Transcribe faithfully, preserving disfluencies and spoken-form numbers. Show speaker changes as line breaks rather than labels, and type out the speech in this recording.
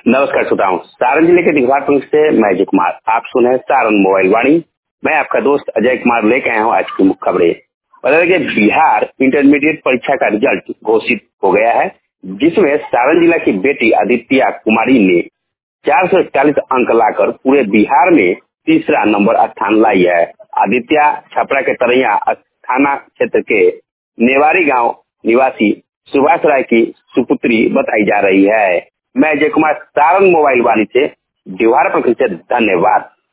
नमस्कार श्रोताओं, सारण जिले के दिघवार प्रखंड से मैं अजय कुमार आप सुन रहे हैं सारण मोबाइल वाणी। मैं आपका दोस्त अजय कुमार लेके आया हूँ आज की मुख्य खबरें। बता दें कि बिहार इंटरमीडिएट परीक्षा का रिजल्ट घोषित हो गया है, जिसमें सारण जिला की बेटी आदित्य कुमारी ने चार सौ इकतालीस अंक लाकर पूरे बिहार में तीसरा नंबर स्थान लाई है। आदित्य छपरा के तरैया थाना क्षेत्र के नेवारी गांव निवासी सुभाष राय की सुपुत्री बताई जा रही है। मैं अजय कुमार सारण मोबाइल वाणी से दिघवार प्रखंड से धन्यवाद।